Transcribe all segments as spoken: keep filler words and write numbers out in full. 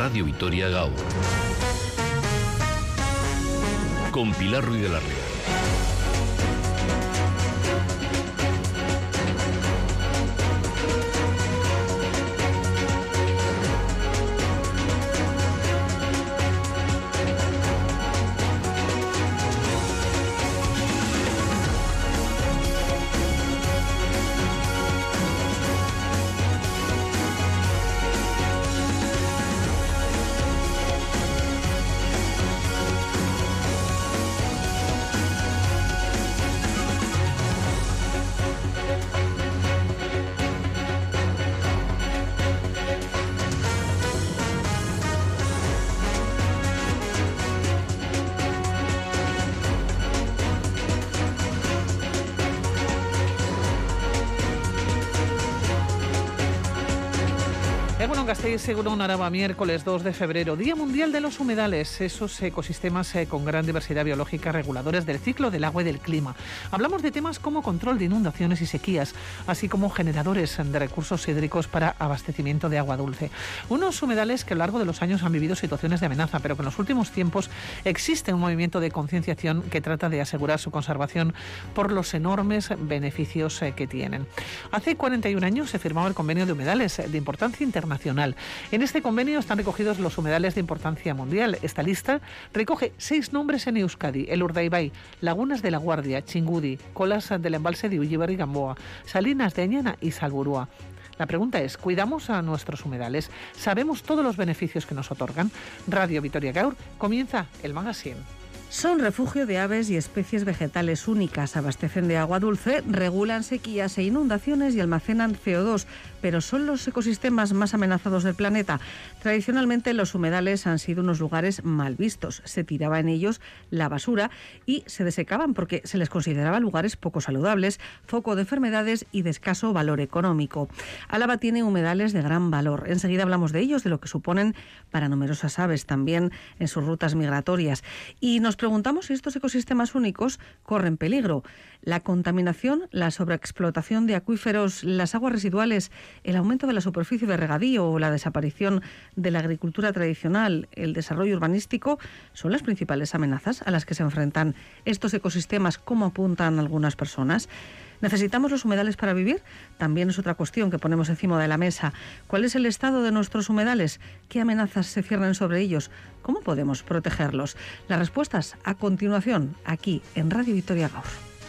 Radio Vitoria Gaur. Con Pilar Ruiz de la Riera. Seguro un Araba, miércoles dos de febrero, Día Mundial de los Humedales, esos ecosistemas eh, con gran diversidad biológica, reguladores del ciclo del agua y del clima. Hablamos de temas como control de inundaciones y sequías, así como generadores de recursos hídricos para abastecimiento de agua dulce. Unos humedales que a lo largo de los años han vivido situaciones de amenaza, pero que en los últimos tiempos existe un movimiento de concienciación que trata de asegurar su conservación por los enormes beneficios eh, que tienen. Hace cuarenta y un años se firmaba el Convenio de Humedales de importancia internacional. En este convenio están recogidos los humedales de importancia mundial. Esta lista recoge seis nombres en Euskadi: el Urdaibai, Lagunas de la Guardia, Chingudi, Colas del embalse de Ullibar y Gamboa, Salinas de Añana y Salburua. La pregunta es, ¿cuidamos a nuestros humedales? ¿Sabemos todos los beneficios que nos otorgan? Radio Vitoria Gaur comienza el magazine. Son refugio de aves y especies vegetales únicas, abastecen de agua dulce, regulan sequías e inundaciones y almacenan C O dos, pero son los ecosistemas más amenazados del planeta. Tradicionalmente los humedales han sido unos lugares mal vistos, se tiraba en ellos la basura y se desecaban porque se les consideraba lugares poco saludables, foco de enfermedades y de escaso valor económico. Álava tiene humedales de gran valor, enseguida hablamos de ellos, de lo que suponen para numerosas aves, también en sus rutas migratorias, y nos preguntamos si estos ecosistemas únicos corren peligro. La contaminación, la sobreexplotación de acuíferos, las aguas residuales, el aumento de la superficie de regadío o la desaparición de la agricultura tradicional, el desarrollo urbanístico, son las principales amenazas a las que se enfrentan estos ecosistemas, como apuntan algunas personas. ¿Necesitamos los humedales para vivir? También es otra cuestión que ponemos encima de la mesa. ¿Cuál es el estado de nuestros humedales? ¿Qué amenazas se ciernen sobre ellos? ¿Cómo podemos protegerlos? Las respuestas a continuación, aquí en Radio Vitoria Gaur.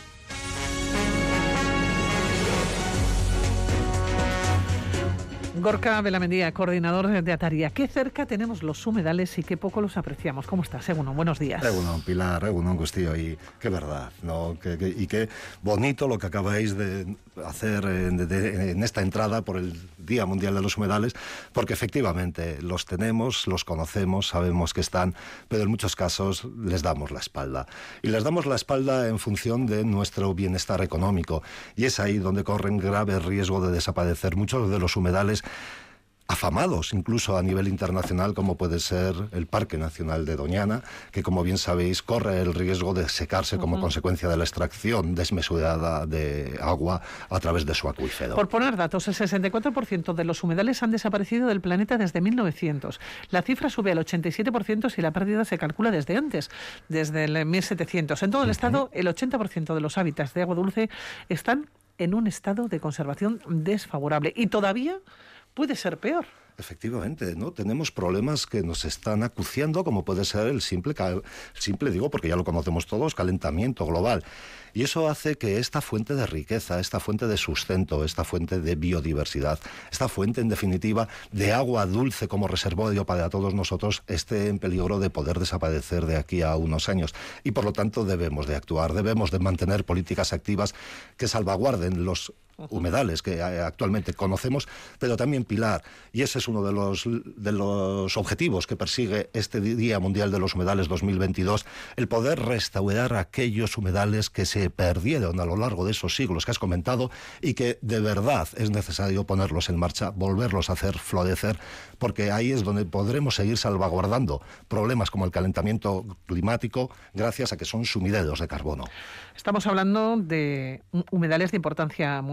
Gorka Belamendía, coordinador de Ataria. Qué cerca tenemos los humedales y qué poco los apreciamos. ¿Cómo estás, Egunon? Buenos días. Egunon, Pilar, Egunon, Gustío. Y qué verdad, ¿no? Que, que, y qué bonito lo que acabáis de hacer en, de, en esta entrada por el Día Mundial de los Humedales, porque efectivamente los tenemos, los conocemos, sabemos que están, pero en muchos casos les damos la espalda. Y les damos la espalda en función de nuestro bienestar económico. Y es ahí donde corren grave riesgo de desaparecer muchos de los humedales afamados incluso a nivel internacional, como puede ser el Parque Nacional de Doñana, que como bien sabéis corre el riesgo de secarse como uh-huh. consecuencia de la extracción desmesurada de agua a través de su acuífero. Por poner datos, el sesenta y cuatro por ciento de los humedales han desaparecido del planeta desde mil novecientos. La cifra sube al ochenta y siete por ciento si la pérdida se calcula desde antes, desde el mil setecientos. En todo el uh-huh. estado, el ochenta por ciento de los hábitats de agua dulce están en un estado de conservación desfavorable y todavía puede ser peor. Efectivamente, ¿no? Tenemos problemas que nos están acuciando, como puede ser el simple, el simple, digo, porque ya lo conocemos todos, calentamiento global. Y eso hace que esta fuente de riqueza, esta fuente de sustento, esta fuente de biodiversidad, esta fuente, en definitiva, de agua dulce como reservorio para todos nosotros, esté en peligro de poder desaparecer de aquí a unos años. Y por lo tanto debemos de actuar, debemos de mantener políticas activas que salvaguarden los humedales que actualmente conocemos, pero también, Pilar, y ese es uno de los, de los objetivos que persigue este Día Mundial de los Humedales dos mil veintidós, el poder restaurar aquellos humedales que se perdieron a lo largo de esos siglos que has comentado y que de verdad es necesario ponerlos en marcha, volverlos a hacer florecer, porque ahí es donde podremos seguir salvaguardando problemas como el calentamiento climático gracias a que son sumideros de carbono. Estamos hablando de humedales de importancia mundial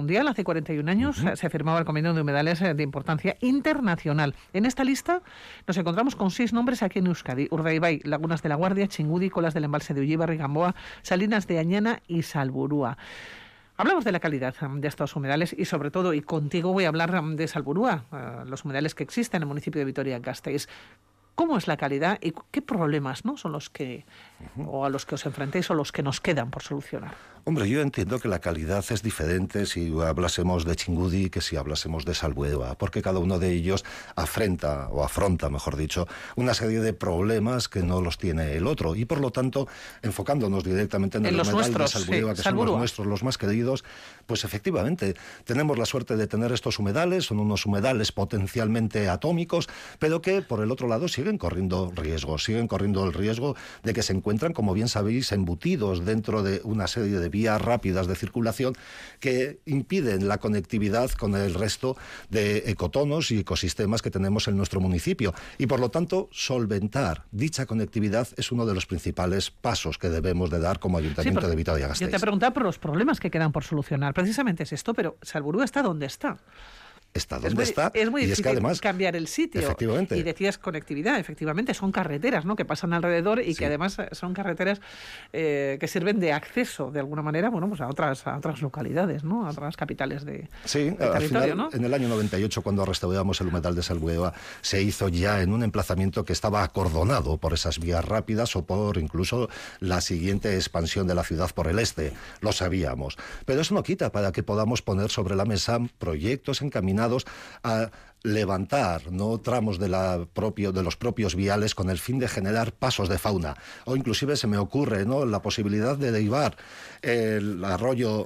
mundial. Hace cuarenta y un años uh-huh. se firmaba el Convenio de Humedales de importancia internacional. En esta lista nos encontramos con seis nombres aquí en Euskadi: Urdaibai, Lagunas de la Guardia, Txingudi, Colas del Embalse de Ullibarri, Gamboa, Salinas de Añana y Salburúa. Hablamos de la calidad de estos humedales y sobre todo, y contigo voy a hablar de Salburúa, los humedales que existen en el municipio de Vitoria-Gasteiz. ¿Cómo es la calidad y qué problemas, ¿no?, son los que, uh-huh. o a los que os enfrentéis o los que nos quedan por solucionar? Hombre, yo entiendo que la calidad es diferente si hablásemos de Txingudi que si hablásemos de Salburúa, porque cada uno de ellos afrenta, o afronta, mejor dicho, una serie de problemas que no los tiene el otro. Y por lo tanto, enfocándonos directamente en, en el humedal de Salburúa, sí, que Salburúa. son los nuestros, los más queridos, pues efectivamente, tenemos la suerte de tener estos humedales, son unos humedales potencialmente atómicos, pero que por el otro lado siguen corriendo riesgos, siguen corriendo el riesgo de que se encuentran, como bien sabéis, embutidos dentro de una serie de vías rápidas de circulación que impiden la conectividad con el resto de ecotonos y ecosistemas que tenemos en nuestro municipio. Y por lo tanto, solventar dicha conectividad es uno de los principales pasos que debemos de dar como Ayuntamiento sí, de Vitoria-Gasteiz. Yo te preguntaba por los problemas que quedan por solucionar. Precisamente es esto, pero Salburúa está donde está. Está donde es muy, está. Es muy y difícil es que además, cambiar el sitio. Efectivamente. Y decías conectividad, efectivamente, son carreteras, ¿no?, que pasan alrededor y sí. que además son carreteras eh, que sirven de acceso, de alguna manera, bueno, pues a otras a otras localidades, ¿no?, a otras capitales de, sí, de territorio, al final, ¿no? En el año noventa y ocho, cuando restauramos el humedal de Salburúa, se hizo ya en un emplazamiento que estaba acordonado por esas vías rápidas o por incluso la siguiente expansión de la ciudad por el este. Lo sabíamos. Pero eso no quita para que podamos poner sobre la mesa proyectos encaminados a levantar no tramos de la propio de los propios viales con el fin de generar pasos de fauna, o inclusive se me ocurre no la posibilidad de derivar el arroyo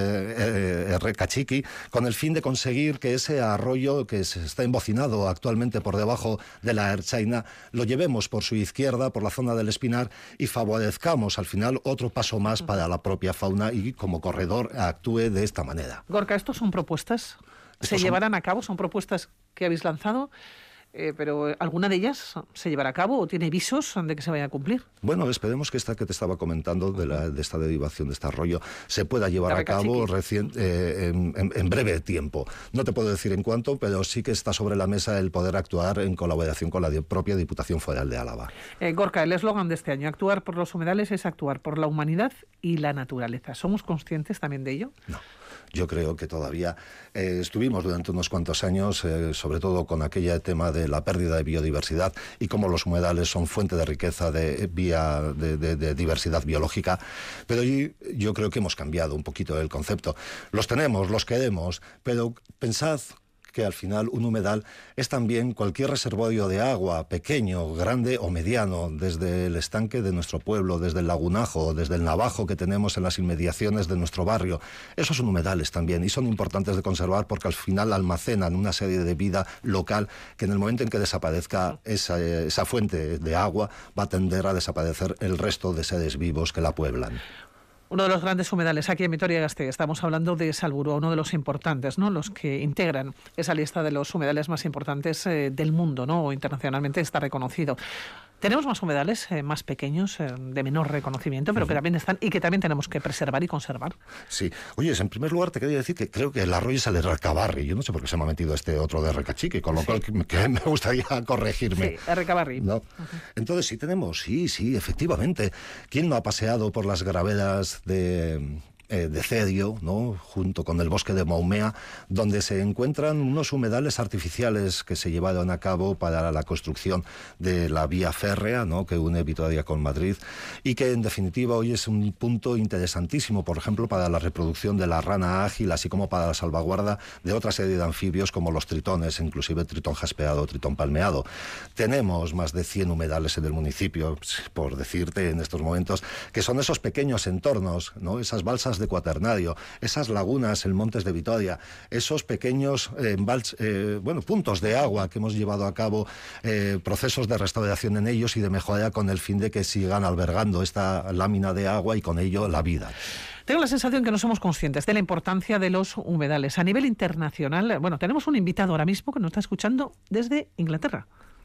eh, eh, Recachiqui con el fin de conseguir que ese arroyo que se está embocinado actualmente por debajo de la Ertzaina lo llevemos por su izquierda, por la zona del Espinar, y favorezcamos al final otro paso más para la propia fauna y como corredor actúe de esta manera. Gorka, ¿estos son propuestas? ¿Se llevarán a cabo? ¿Son propuestas que habéis lanzado? Eh, pero ¿alguna de ellas se llevará a cabo o tiene visos de que se vaya a cumplir? Bueno, esperemos que esta que te estaba comentando, de, la, de esta derivación de este arroyo, se pueda llevar a cabo recien, eh, en, en, en breve tiempo. No te puedo decir en cuánto, pero sí que está sobre la mesa el poder actuar en colaboración con la propia Diputación Foral de Álava. Eh, Gorka, el eslogan de este año, actuar por los humedales, es actuar por la humanidad y la naturaleza. ¿Somos conscientes también de ello? No. Yo creo que todavía eh, estuvimos durante unos cuantos años, eh, sobre todo con aquel tema de la pérdida de biodiversidad y cómo los humedales son fuente de riqueza de vía de, de, de diversidad biológica, pero yo, yo creo que hemos cambiado un poquito el concepto. Los tenemos, los queremos, pero pensad que al final un humedal es también cualquier reservorio de agua, pequeño, grande o mediano, desde el estanque de nuestro pueblo, desde el lagunajo, desde el navajo que tenemos en las inmediaciones de nuestro barrio. Esos son humedales también y son importantes de conservar porque al final almacenan una serie de vida local que en el momento en que desaparezca esa, esa fuente de agua va a tender a desaparecer el resto de seres vivos que la pueblan. Uno de los grandes humedales aquí en Vitoria-Gasteiz, estamos hablando de Salburúa, uno de los importantes, ¿no?, los que integran esa lista de los humedales más importantes eh, del mundo, ¿no?, o internacionalmente está reconocido. Tenemos más humedales eh, más pequeños, eh, de menor reconocimiento, pero uh-huh. que también están y que también tenemos que preservar y conservar. Sí. Oye, en primer lugar te quería decir que creo que el arroyo es el de Recabarri. Yo no sé por qué se me ha metido este otro de Recachiqui, con lo sí. cual que, que me gustaría corregirme. Sí, Recabarri. ¿No? Uh-huh. Entonces sí tenemos, sí, sí, efectivamente. ¿Quién no ha paseado por las gravedas de... de Cedio, ¿no?, junto con el bosque de Maumea, donde se encuentran unos humedales artificiales que se llevaron a cabo para la construcción de la vía férrea, ¿no?, que une Vitoria con Madrid, y que en definitiva hoy es un punto interesantísimo, por ejemplo, para la reproducción de la rana ágil, así como para la salvaguarda de otra serie de anfibios como los tritones, inclusive tritón jaspeado, tritón palmeado. Tenemos más de cien humedales en el municipio, por decirte en estos momentos, que son esos pequeños entornos, ¿no?, esas balsas de cuaternario, esas lagunas en Montes de Vitoria, esos pequeños eh, vals, eh, bueno, puntos de agua que hemos llevado a cabo eh, procesos de restauración en ellos y de mejora con el fin de que sigan albergando esta lámina de agua y con ello la vida. Tengo la sensación que no somos conscientes de la importancia de los humedales. A nivel internacional, bueno, tenemos un invitado ahora mismo que nos está escuchando desde Inglaterra.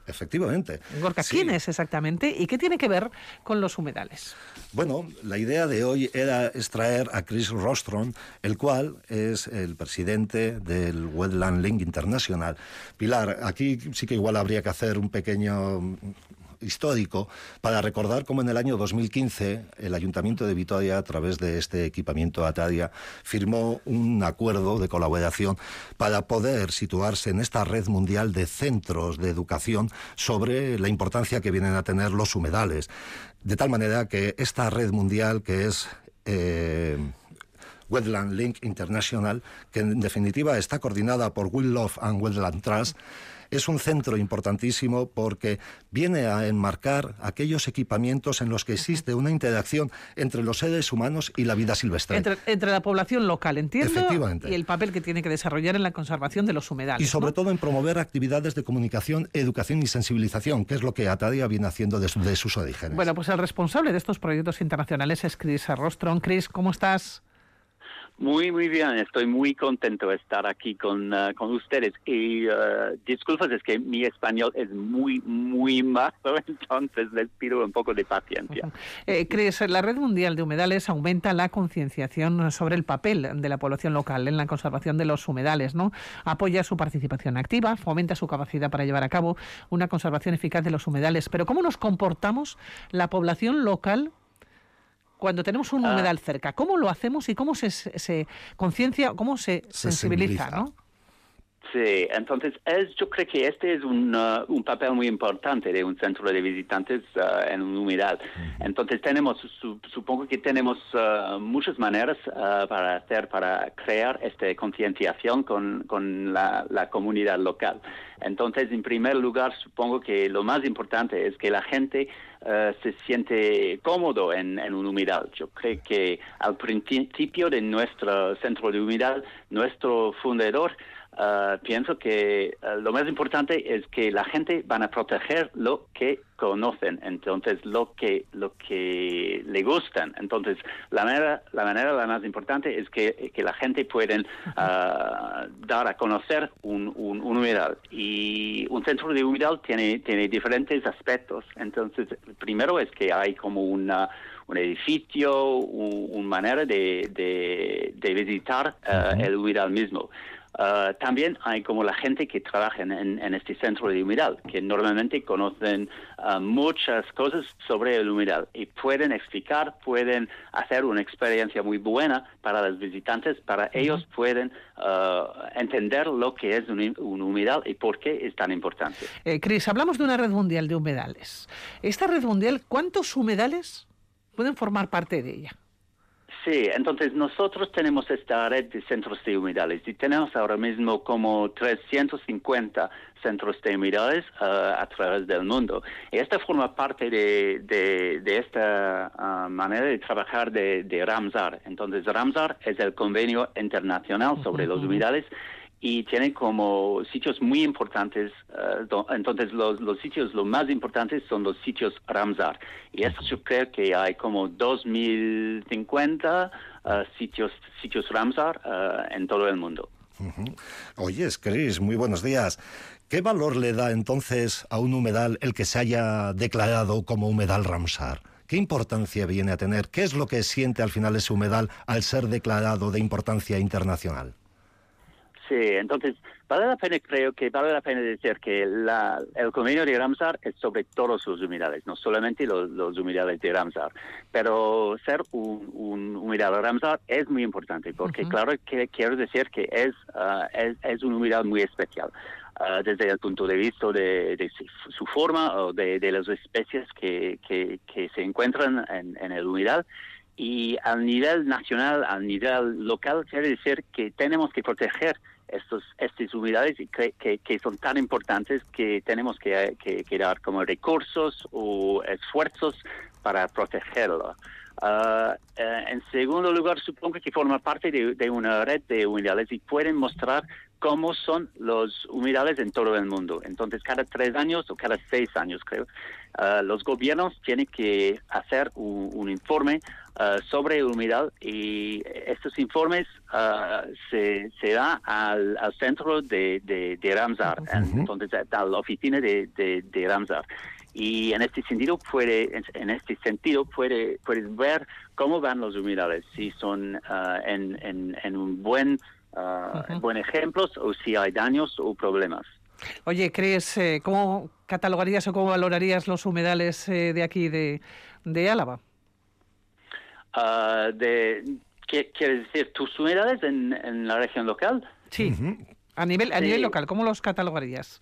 Efectivamente. Gorka, sí. ¿quién es exactamente y qué tiene que ver con los humedales? Bueno, la idea de hoy era extraer a Chris Rostron, el cual es el presidente del Wetland Link International. Pilar, aquí sí que igual habría que hacer un pequeño histórico para recordar cómo en el año dos mil quince el Ayuntamiento de Vitoria, a través de este equipamiento Atadia, firmó un acuerdo de colaboración para poder situarse en esta red mundial de centros de educación sobre la importancia que vienen a tener los humedales. De tal manera que esta red mundial, que es eh, Wetland Link International, que en definitiva está coordinada por Wildlife and Wetland Trust, es un centro importantísimo porque viene a enmarcar aquellos equipamientos en los que existe una interacción entre los seres humanos y la vida silvestre. Entre, entre la población local, entiendo, Efectivamente. y el papel que tiene que desarrollar en la conservación de los humedales. Y sobre ¿no? todo en promover actividades de comunicación, educación y sensibilización, que es lo que Atadia viene haciendo desde de sus orígenes. Bueno, pues el responsable de estos proyectos internacionales es Chris Rostron. Chris, ¿cómo estás? Muy, muy bien. Estoy muy contento de estar aquí con, uh, con ustedes. Y uh, disculpas, es que mi español es muy, muy malo, entonces les pido un poco de paciencia. Uh-huh. eh, Chris, la Red Mundial de Humedales aumenta la concienciación sobre el papel de la población local en la conservación de los humedales, ¿no? Apoya su participación activa, fomenta su capacidad para llevar a cabo una conservación eficaz de los humedales. Pero ¿cómo nos comportamos la población local cuando tenemos un humedal ah. cerca? ¿Cómo lo hacemos y cómo se, se conciencia, cómo se sensibiliza, sensibiliza, ¿no? Sí, entonces es, yo creo que este es un, uh, un papel muy importante de un centro de visitantes uh, en un humedal. Uh-huh. Entonces tenemos, su, supongo que tenemos uh, muchas maneras uh, para hacer, para crear esta concienciación con, con la, la comunidad local. Entonces, en primer lugar, supongo que lo más importante es que la gente uh, se siente cómodo en, en un humedal. Yo creo que al principio de nuestro centro de humedal, nuestro fundador Uh, pienso que uh, lo más importante es que la gente van a proteger lo que conocen, entonces lo que lo que le gustan. Entonces la manera la manera la más importante es que, que la gente pueden uh, dar a conocer un, un, un humedal, y un centro de humedal tiene tiene diferentes aspectos. Entonces primero es que hay como una un edificio, una un manera de, de, de visitar uh, uh-huh. el humedal mismo. Uh, también hay como la gente que trabaja en, en este centro de humedal, que normalmente conocen uh, muchas cosas sobre el humedal y pueden explicar, pueden hacer una experiencia muy buena para los visitantes, para uh-huh. ellos pueden uh, entender lo que es un, un humedal y por qué es tan importante. Eh, Chris, hablamos de una red mundial de humedales. Esta red mundial, ¿cuántos humedales pueden formar parte de ella? Sí, entonces nosotros tenemos esta red de centros de humedales y tenemos ahora mismo como trescientos cincuenta centros de humedales uh, a través del mundo. Y esta forma parte de, de, de esta uh, manera de trabajar de, de Ramsar. Entonces Ramsar es el convenio internacional sobre uh-huh. los humedales, y tiene como sitios muy importantes. Uh, do, entonces los, los sitios los más importantes son los sitios Ramsar, y eso yo creo que hay como dos mil cincuenta uh, sitios sitios Ramsar uh, en todo el mundo. Uh-huh. Oye, Chris, muy buenos días. ¿Qué valor le da entonces a un humedal el que se haya declarado como humedal Ramsar? ¿Qué importancia viene a tener? ¿Qué es lo que siente al final ese humedal al ser declarado de importancia internacional? Sí, entonces vale la pena, creo que vale la pena decir que la, el convenio de Ramsar es sobre todos los humedales, no solamente los, los humedales de Ramsar, pero ser un, un humedal Ramsar es muy importante porque uh-huh. claro que quiero decir que es, uh, es, es un humedal muy especial. Uh, desde el punto de vista de, de su, su forma o de, de las especies que, que, que se encuentran en, en el humedal. Y al nivel nacional, al nivel local, quiere decir que tenemos que proteger estos estos humedales y que, que, que son tan importantes que tenemos que, que, que dar como recursos o esfuerzos para protegerlo. Uh, uh, en segundo lugar, supongo que forma parte de, de una red de humedales y pueden mostrar cómo son los humedales en todo el mundo. Entonces, cada tres años o cada seis años, creo, uh, los gobiernos tienen que hacer un, un informe uh, sobre el humedal y estos informes uh, se, se da al, al centro de, de, de Ramsar, uh-huh. entonces a la oficina de, de, de Ramsar. Y en este sentido puede, en este sentido puede, puedes ver cómo van los humedales, si son uh, en, en, en un buen Uh, uh-huh. buen ejemplos o si hay daños o problemas. Oye, ¿crees, eh, cómo catalogarías o cómo valorarías los humedales eh, de aquí de, de Álava? Uh, de, ¿qué, ¿Quieres decir tus humedales en, en la región local? Sí, uh-huh. a, nivel, a sí. nivel local, ¿cómo los catalogarías?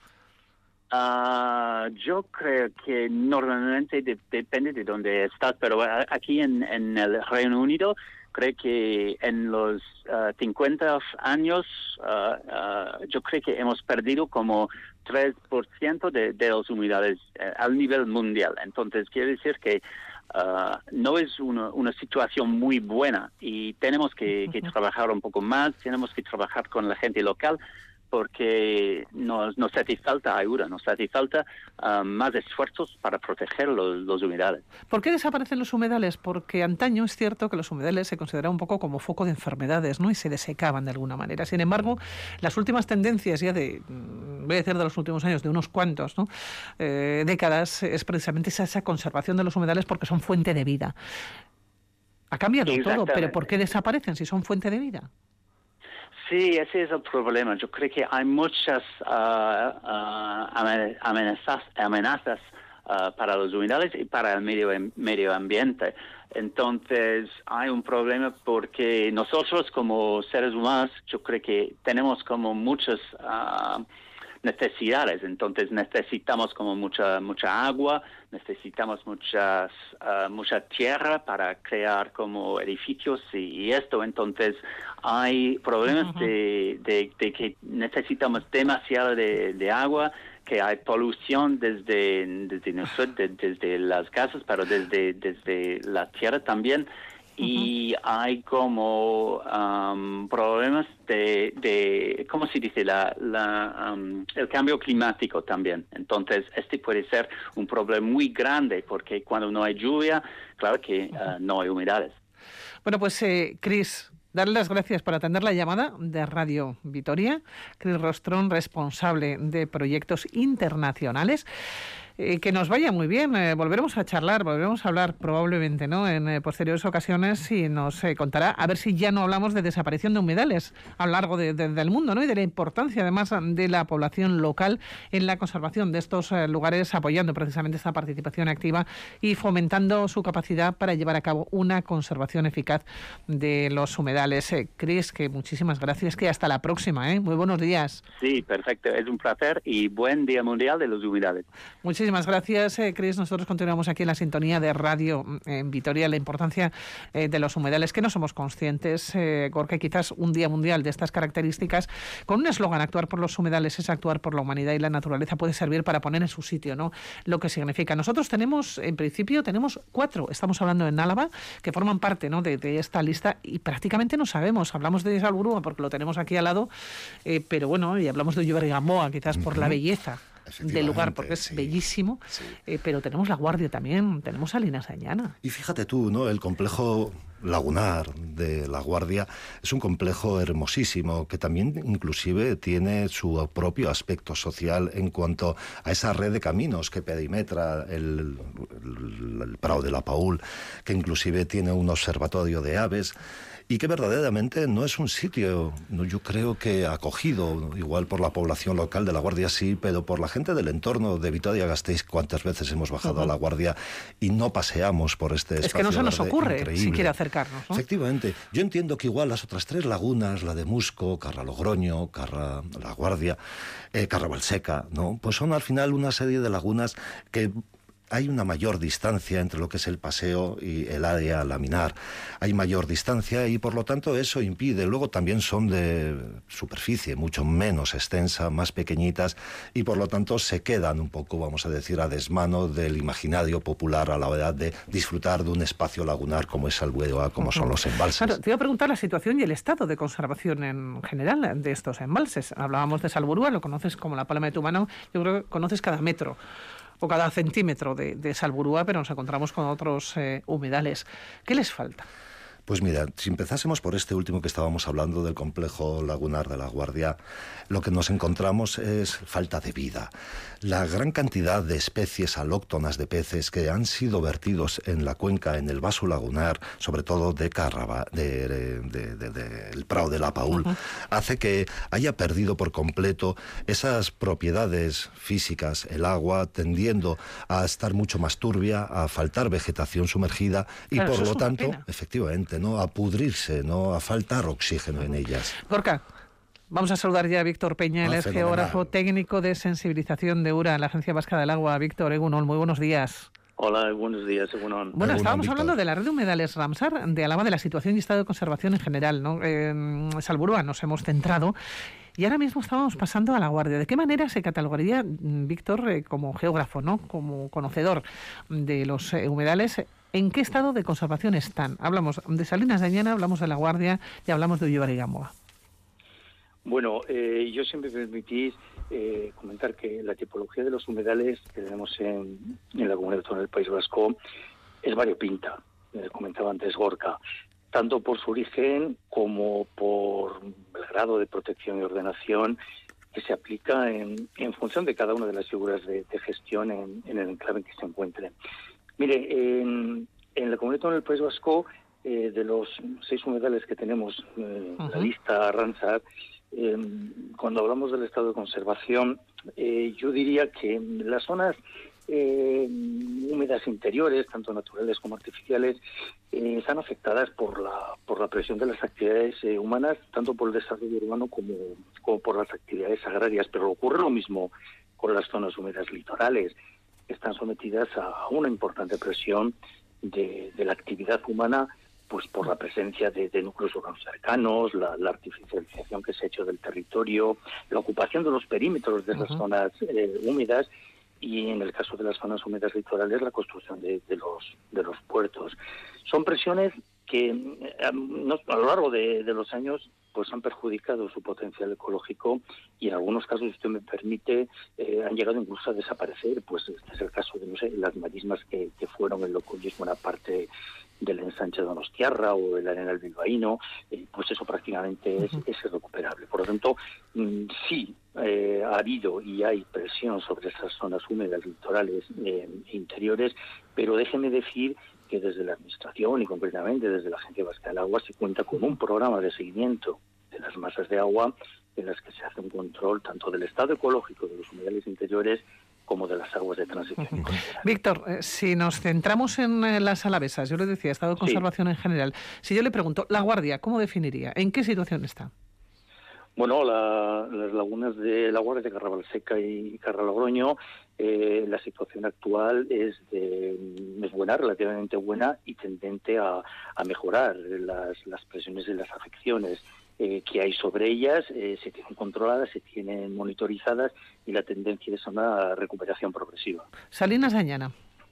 Uh, yo creo que normalmente de, depende de dónde estás, pero aquí en, en el Reino Unido creo que en los uh, cincuenta años uh, uh, yo creo que hemos perdido como tres por ciento de, de los humedales uh, al nivel mundial. Entonces quiere decir que uh, no es una, una situación muy buena y tenemos que, que trabajar un poco más, tenemos que trabajar con la gente local, porque nos, nos hace falta ayuda, nos hace falta uh, más esfuerzos para proteger los, los humedales. ¿Por qué desaparecen los humedales? Porque antaño es cierto que los humedales se consideraban un poco como foco de enfermedades, ¿no? Y se desecaban de alguna manera. Sin embargo, las últimas tendencias ya de, voy a decir de los últimos años, de unos cuantos, ¿no? eh, décadas, es precisamente esa, esa conservación de los humedales porque son fuente de vida. Ha cambiado todo, pero ¿por qué desaparecen si son fuente de vida? Sí, ese es el problema. Yo creo que hay muchas uh, uh, amenazas, amenazas uh, para los humedales y para el medio, medio ambiente. Entonces, hay un problema porque nosotros como seres humanos, yo creo que tenemos como muchas uh, necesidades. Entonces, necesitamos como mucha mucha agua, necesitamos muchas uh, mucha tierra para crear como edificios y, y esto. Entonces, hay problemas uh-huh. de, de, de que necesitamos demasiado de, de agua, que hay polución desde desde, nosotros, de, desde las casas, pero desde desde la tierra también. Y uh-huh. hay como um, problemas de, de, ¿cómo se dice? La, la, um, el cambio climático también. Entonces, este puede ser un problema muy grande porque cuando no hay lluvia, claro que uh, no hay humedales. Bueno, pues, eh, Cris, darle las gracias por atender la llamada de Radio Vitoria. Cris Rostrón, responsable de proyectos internacionales. Eh, que nos vaya muy bien, eh, volveremos a charlar, volveremos a hablar probablemente, ¿no?, en eh, posteriores ocasiones y nos eh, contará, a ver si ya no hablamos de desaparición de humedales a lo largo de, de, del mundo, ¿no?, y de la importancia además de la población local en la conservación de estos eh, lugares, apoyando precisamente esta participación activa y fomentando su capacidad para llevar a cabo una conservación eficaz de los humedales. Eh, Cris, que muchísimas gracias, que hasta la próxima, ¿eh? Muy buenos días. Sí, perfecto, es un placer y buen Día Mundial de los Humedales. Muchísimas Muchísimas gracias, eh, Cris. Nosotros continuamos aquí en la sintonía de Radio en Vitoria, la importancia eh, de los humedales, que no somos conscientes, eh, porque quizás un Día Mundial de estas características, con un eslogan, actuar por los humedales es actuar por la humanidad y la naturaleza, puede servir para poner en su sitio, ¿no?, lo que significa. Nosotros tenemos, en principio, tenemos cuatro, estamos hablando en Álava, que forman parte, ¿no?, de, de esta lista y prácticamente no sabemos. Hablamos de Salburua porque lo tenemos aquí al lado, eh, pero bueno, y hablamos de Llobregat-Gamboa, quizás uh-huh. por la belleza del lugar, porque es sí, bellísimo, sí. eh, pero tenemos La Guardia también, tenemos Salinas de Añana. Y fíjate tú, ¿no?, el complejo lagunar de La Guardia es un complejo hermosísimo que también inclusive tiene su propio aspecto social en cuanto a esa red de caminos que perimetra el, el, el Prado de la Paul, que inclusive tiene un observatorio de aves y que verdaderamente no es un sitio, yo creo que acogido, igual por la población local de La Guardia sí, pero por la gente del entorno de Vitoria-Gasteiz. Cuántas veces hemos bajado uh-huh. a La Guardia y no paseamos por este espacio. Es que no se nos ocurre increíble. siquiera acercarnos, ¿no? Efectivamente. Yo entiendo que igual las otras tres lagunas, la de Musco, Carra-Logroño, Carra-La Guardia, eh, Carra-Valseca, ¿no?, pues son al final una serie de lagunas que hay una mayor distancia entre lo que es el paseo y el área laminar. Hay mayor distancia y por lo tanto eso impide. Luego también son de superficie mucho menos extensa, más pequeñitas y por lo tanto se quedan un poco, vamos a decir, a desmano del imaginario popular a la hora de disfrutar de un espacio lagunar como es Salburua, como son los embalses. Claro, te iba a preguntar la situación y el estado de conservación en general de estos embalses. Hablábamos de Salburua, lo conoces como la palma de tu mano, yo creo que conoces cada metro o cada centímetro de, de Salburua, pero nos encontramos con otros eh, humedales. ¿Qué les falta? Pues mira, si empezásemos por este último que estábamos hablando del complejo lagunar de La Guardia, lo que nos encontramos es falta de vida. La gran cantidad de especies alóctonas de peces que han sido vertidos en la cuenca, en el vaso lagunar, sobre todo de Carraba, de, de, de, de, de el Prado de la Paúl, uh-huh. hace que haya perdido por completo esas propiedades físicas, el agua tendiendo a estar mucho más turbia, a faltar vegetación sumergida y claro, por lo tanto, efectivamente, ¿no? a pudrirse, ¿no? a faltar oxígeno en ellas. Gorka, vamos a saludar ya a Víctor Peña, él ah, es fenomenal. Geógrafo técnico de sensibilización de URA, la Agencia Vasca del Agua. Víctor, Egunon, muy buenos días. Hola, buenos días, Egunon. Bueno, Egunon, estábamos Víctor. hablando de la red de humedales Ramsar, de Álava, de la situación y estado de conservación en general, ¿no? En Salburua nos hemos centrado. Y ahora mismo estábamos pasando a La Guardia. ¿De qué manera se catalogaría, Víctor, eh, como geógrafo, ¿no? como conocedor de los eh, humedales, en qué estado de conservación están? Hablamos de Salinas de Añana, hablamos de La Guardia y hablamos de Ullibar y Gamboa. Bueno, eh, yo siempre me permitís eh, comentar que la tipología de los humedales que tenemos en, en la Comunidad Autónoma del País Vasco es variopinta, eh, comentaba antes Gorka, tanto por su origen como por el grado de protección y ordenación que se aplica en, en función de cada una de las figuras de, de gestión en, en el enclave en que se encuentre. Mire, en, en la Comunidad Autónoma del País Vasco, eh, de los seis humedales que tenemos en uh-huh. la lista Ramsar, eh, cuando hablamos del estado de conservación, eh, yo diría que las zonas Eh, húmedas interiores, tanto naturales como artificiales, eh, están afectadas por la por la presión de las actividades eh, humanas, tanto por el desarrollo urbano como, como por las actividades agrarias. Pero ocurre lo mismo con las zonas húmedas litorales, que están sometidas a una importante presión de, de la actividad humana, pues por la presencia de, de núcleos urbanos cercanos, la, la artificialización que se ha hecho del territorio, la ocupación de los perímetros de las uh-huh. zonas eh, húmedas, y en el caso de las zonas húmedas litorales la construcción de, de los de los puertos. Son presiones que eh, no, a lo largo de, de los años pues han perjudicado su potencial ecológico y en algunos casos, si usted me permite, eh, han llegado incluso a desaparecer. Pues este es el caso de, no sé, las marismas que, que fueron en lo que hoy es buena parte del ensanche de Donostiarra o el Arenal Bilbaíno, eh, pues eso prácticamente es, es irrecuperable. Por lo tanto, mmm, sí eh, ha habido y hay presión sobre esas zonas húmedas litorales eh, interiores, pero déjeme decir que desde la Administración y concretamente desde la Agencia Vasca del Agua se cuenta con un programa de seguimiento de las masas de agua en las que se hace un control tanto del estado ecológico de los humedales interiores como de las aguas de transición. Uh-huh. Víctor, eh, si nos centramos en eh, las alavesas, yo le decía, estado de conservación sí. en general, si yo le pregunto, La Guardia, ¿cómo definiría? ¿En qué situación está? Bueno, la, las lagunas de La Guardia, de Carravalseca y Carralogroño, eh, la situación actual es, de, es buena, relativamente buena y tendente a, a mejorar. Las, las presiones de las afecciones eh, que hay sobre ellas eh, se tienen controladas, se tienen monitorizadas y la tendencia es a una recuperación progresiva. Salinas de Añana.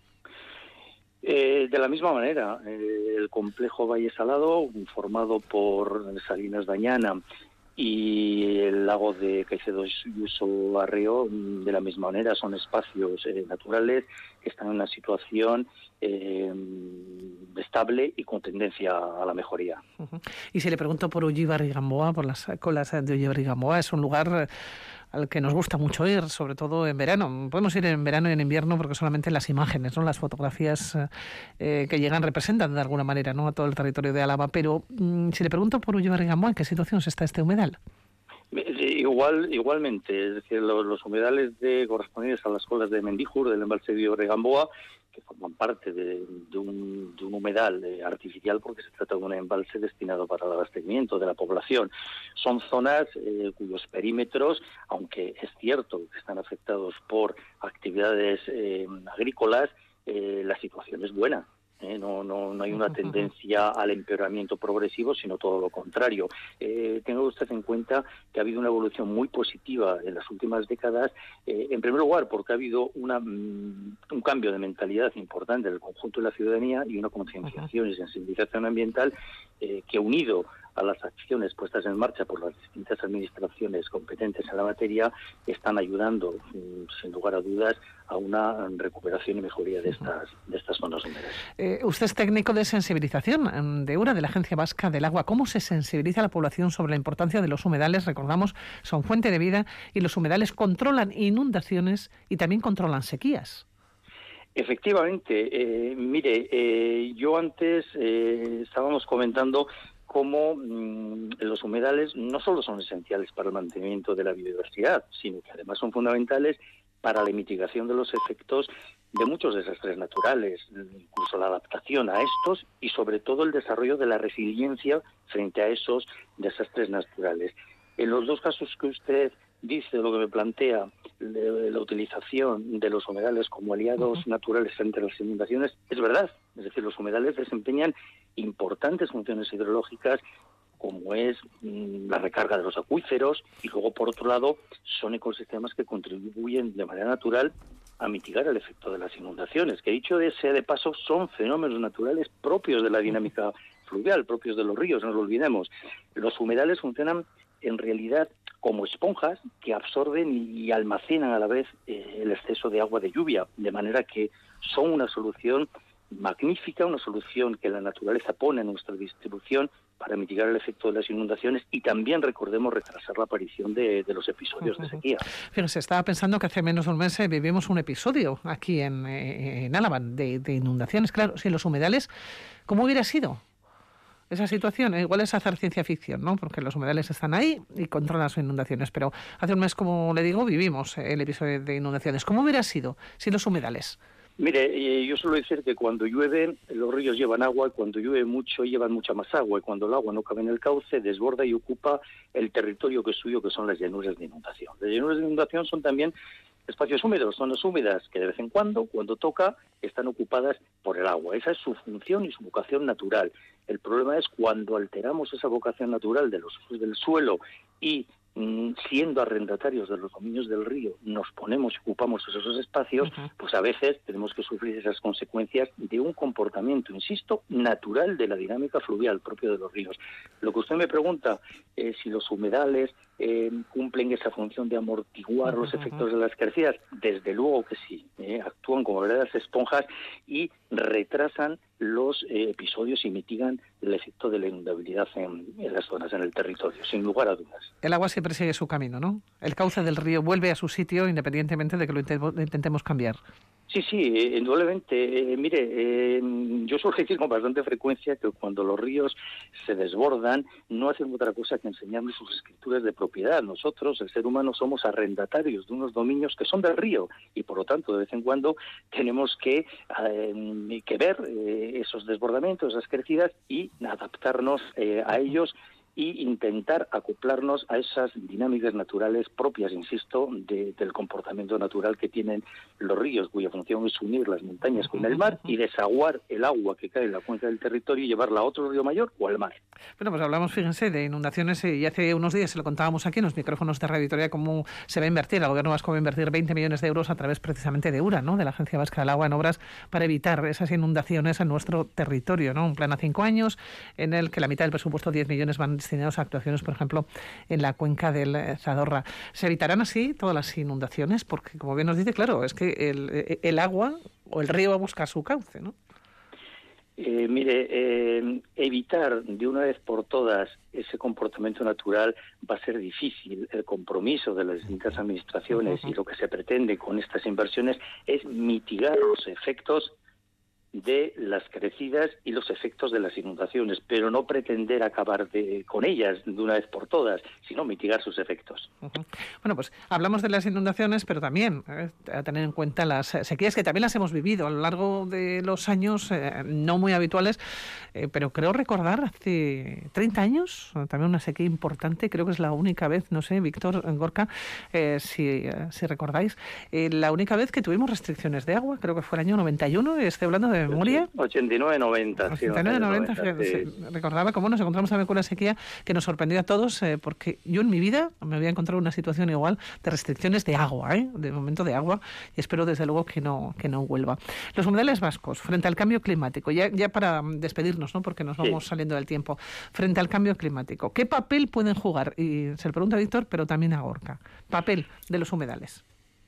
Eh, de la misma manera, eh, el complejo Valle Salado, formado por Salinas de Añana y el lago de Caicedo y Uso Arreo, de la misma manera, son espacios eh, naturales que están en una situación eh, estable y con tendencia a la mejoría. Uh-huh. Y si le pregunto por Ullibar y Gamboa, por las colas de Ullibar y Gamboa, es un lugar al que nos gusta mucho ir, sobre todo en verano. Podemos ir en verano y en invierno porque solamente las imágenes, no las fotografías eh, que llegan representan de alguna manera, ¿no?, a todo el territorio de Álava. Pero mmm, si le pregunto por Ullibar y Gamboa, ¿en qué situación está este humedal? Igual, igualmente, es decir, los, los humedales de, correspondientes a las colas de Mendijur, del embalse de Ullibar y Gamboa, que forman parte de, de, un, de un humedal eh, artificial porque se trata de un embalse destinado para el abastecimiento de la población. Son zonas eh, cuyos perímetros, aunque es cierto que están afectados por actividades eh, agrícolas, eh, la situación es buena. Eh, no, no, no hay una tendencia al empeoramiento progresivo, sino todo lo contrario. Eh, tenga usted en cuenta que ha habido una evolución muy positiva en las últimas décadas, eh, en primer lugar porque ha habido una, mm, un cambio de mentalidad importante en el conjunto de la ciudadanía y una concienciación y sensibilización ambiental eh, que, unido a las acciones puestas en marcha por las distintas administraciones competentes en la materia, están ayudando, sin lugar a dudas, a una recuperación y mejoría de estas de estas zonas húmedas. Eh, usted es técnico de sensibilización de E U R A, de la Agencia Vasca del Agua. ¿Cómo se sensibiliza a la población sobre la importancia de los humedales? Recordamos, son fuente de vida y los humedales controlan inundaciones y también controlan sequías. Efectivamente. Eh, mire, eh, yo antes eh, estábamos comentando cómo mmm, los humedales no solo son esenciales para el mantenimiento de la biodiversidad, sino que además son fundamentales para la mitigación de los efectos de muchos desastres naturales, incluso la adaptación a estos y sobre todo el desarrollo de la resiliencia frente a esos desastres naturales. En los dos casos que usted dice, lo que me plantea, de la utilización de los humedales como aliados uh-huh. naturales frente a las inundaciones, es verdad. Es decir, los humedales desempeñan importantes funciones hidrológicas, como es mmm, la recarga de los acuíferos, y luego, por otro lado, son ecosistemas que contribuyen de manera natural a mitigar el efecto de las inundaciones, que dicho de sea de paso, son fenómenos naturales propios de la dinámica fluvial, propios de los ríos, no lo olvidemos. Los humedales funcionan en realidad como esponjas que absorben y almacenan a la vez eh, el exceso de agua de lluvia, de manera que son una solución magnífica, una solución que la naturaleza pone en nuestra distribución para mitigar el efecto de las inundaciones y también, recordemos, retrasar la aparición de, de los episodios uh-huh. de sequía. Fíjense, estaba pensando que hace menos de un mes eh, vivimos un episodio aquí en, eh, en Álava de, de inundaciones. Claro, sin los humedales, ¿cómo hubiera sido esa situación? Igual es hacer ciencia ficción, ¿no? Porque los humedales están ahí y controlan las inundaciones. Pero hace un mes, como le digo, vivimos el episodio de inundaciones. ¿Cómo hubiera sido sin los humedales? Mire, yo suelo decir que cuando llueve, los ríos llevan agua, y cuando llueve mucho, llevan mucha más agua, y cuando el agua no cabe en el cauce, desborda y ocupa el territorio que es suyo, que son las llanuras de inundación. Las llanuras de inundación son también espacios húmedos, zonas húmedas que de vez en cuando, cuando toca, están ocupadas por el agua. Esa es su función y su vocación natural. El problema es cuando alteramos esa vocación natural de los usos del suelo y, siendo arrendatarios de los dominios del río, nos ponemos y ocupamos esos espacios, uh-huh. pues a veces tenemos que sufrir esas consecuencias de un comportamiento, insisto, natural de la dinámica fluvial propio de los ríos. Lo que usted me pregunta, eh, si los humedales eh, cumplen esa función de amortiguar uh-huh. los efectos de las crecidas, desde luego que sí, eh, actúan como verdaderas esponjas y retrasan los eh, episodios y mitigan el efecto de la inundabilidad en, en las zonas, en el territorio, sin lugar a dudas. El agua siempre sigue su camino, ¿no? El cauce del río vuelve a su sitio independientemente de que lo intentemos cambiar. Sí, sí, eh, indudablemente. Eh, mire, eh, yo suelo decir con bastante frecuencia que cuando los ríos se desbordan no hacen otra cosa que enseñarnos sus escrituras de propiedad. Nosotros, el ser humano, somos arrendatarios de unos dominios que son del río y, por lo tanto, de vez en cuando tenemos que, eh, que ver eh, esos desbordamientos, esas crecidas y adaptarnos eh, a ellos y intentar acoplarnos a esas dinámicas naturales propias, insisto, de, del comportamiento natural que tienen los ríos, cuya función es unir las montañas con el mar y desaguar el agua que cae en la cuenca del territorio y llevarla a otro río mayor o al mar. Bueno, pues hablamos, fíjense, de inundaciones y hace unos días se lo contábamos aquí en los micrófonos de Radio Vitoria cómo se va a invertir, el Gobierno vasco va a invertir veinte millones de euros a través precisamente de E U R A, ¿no?, de la Agencia Vasca del Agua, en obras para evitar esas inundaciones en nuestro territorio, ¿no? Un plan a cinco años en el que la mitad del presupuesto, diez millones, van destinados a actuaciones, por ejemplo, en la cuenca del Zadorra. ¿Se evitarán así todas las inundaciones? Porque, como bien nos dice, claro, es que el, el agua o el río va a buscar su cauce, ¿no? Eh, mire, eh, evitar de una vez por todas ese comportamiento natural va a ser difícil. El compromiso de las distintas administraciones uh-huh. y lo que se pretende con estas inversiones es mitigar los efectos de las crecidas y los efectos de las inundaciones, pero no pretender acabar de, con ellas de una vez por todas, sino mitigar sus efectos. Uh-huh. Bueno, pues hablamos de las inundaciones, pero también eh, a tener en cuenta las sequías, que también las hemos vivido a lo largo de los años, eh, no muy habituales, eh, pero creo recordar hace treinta años, también una sequía importante, creo que es la única vez, no sé, Víctor, Gorka, eh, si, eh, si recordáis, eh, la única vez que tuvimos restricciones de agua, creo que fue el año noventa y uno, estoy hablando de memoria. ochenta y nueve noventa. ochenta y nueve noventa, sí. Recordaba cómo nos encontramos también con una sequía que nos sorprendió a todos, eh, porque yo en mi vida me había encontrado una situación igual de restricciones de agua, ¿eh? de momento de agua, y espero desde luego que no, que no vuelva. Los humedales vascos, frente al cambio climático, ya, ya para despedirnos, ¿no? porque nos vamos sí. saliendo del tiempo, frente al cambio climático, ¿qué papel pueden jugar? Y se lo pregunto a Víctor, pero también a Gorka. Papel de los humedales.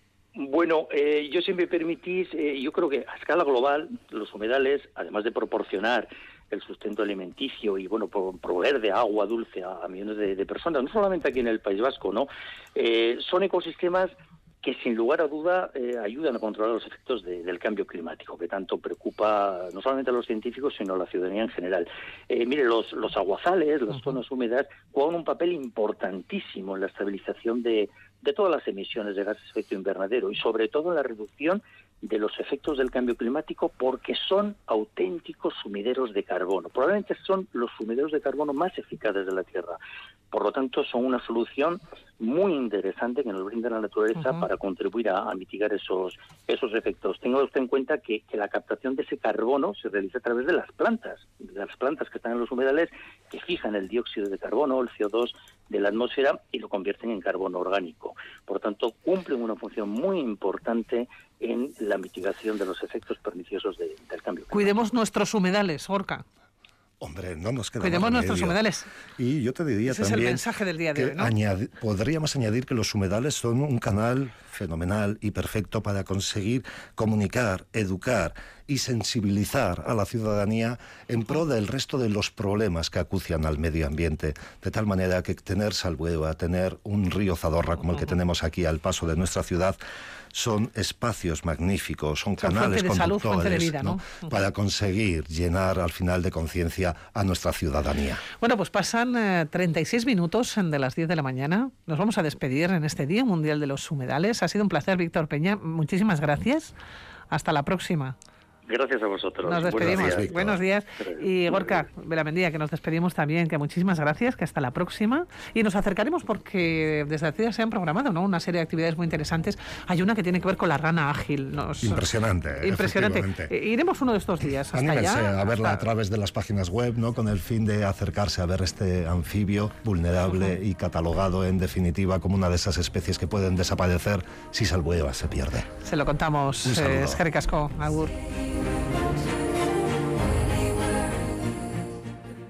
Bueno, eh, yo si me permitís, eh, yo creo que a escala global los humedales, además de proporcionar el sustento alimenticio y bueno proveer de agua dulce a, a millones de, de personas, no solamente aquí en el País Vasco, no, eh, son ecosistemas que sin lugar a duda eh, ayudan a controlar los efectos de, del cambio climático, que tanto preocupa no solamente a los científicos, sino a la ciudadanía en general. Eh, mire, los, los aguazales, las zonas húmedas, juegan un papel importantísimo en la estabilización de, de todas las emisiones de gases de efecto invernadero y sobre todo en la reducción de los efectos del cambio climático, porque son auténticos sumideros de carbono. Probablemente son los sumideros de carbono más eficaces de la Tierra. Por lo tanto, son una solución muy interesante que nos brinda la naturaleza uh-huh. para contribuir a, a mitigar esos esos efectos. Tenga usted en cuenta que, que la captación de ese carbono se realiza a través de las plantas, de las plantas que están en los humedales, que fijan el dióxido de carbono, el C O dos de la atmósfera y lo convierten en carbono orgánico. Por tanto, cumplen una función muy importante en la mitigación de los efectos perniciosos de, del cambio climático. Cuidemos nuestros humedales, Gorka. Hombre, no nos queda Cuidemos más nuestros remedio. humedales. Y yo te diría Ese también... es el mensaje del día de hoy, ¿no? Añadi- podríamos añadir que los humedales son un canal fenomenal y perfecto para conseguir comunicar, educar y sensibilizar a la ciudadanía en pro del resto de los problemas que acucian al medio ambiente. De tal manera que tener Salbueva, tener un río Zadorra como el que tenemos aquí al paso de nuestra ciudad, son espacios magníficos, son, son canales fuente de salud, conductores, fuente de vida, ¿no? ¿no? para conseguir llenar al final de conciencia a nuestra ciudadanía. Bueno, pues pasan eh, treinta y seis minutos de las diez de la mañana. Nos vamos a despedir en este Día Mundial de los Humedales. Ha sido un placer, Víctor Peña. Muchísimas gracias. Hasta la próxima. Gracias a vosotros. Nos despedimos. Buenos días. Buenos días. Y Gorka Belamendía, que nos despedimos también, que muchísimas gracias, que hasta la próxima. Y nos acercaremos porque desde la se han programado, ¿no?, una serie de actividades muy interesantes. Hay una que tiene que ver con la rana ágil. Nos... Impresionante. Impresionante. Iremos uno de estos días. Hasta Anímense allá, a verla hasta... a través de las páginas web, ¿no?, con el fin de acercarse a ver este anfibio vulnerable uh-huh. y catalogado en definitiva como una de esas especies que pueden desaparecer si Salbueva se pierde. Se lo contamos. Un saludo. Eh, Eskerrik asko, agur.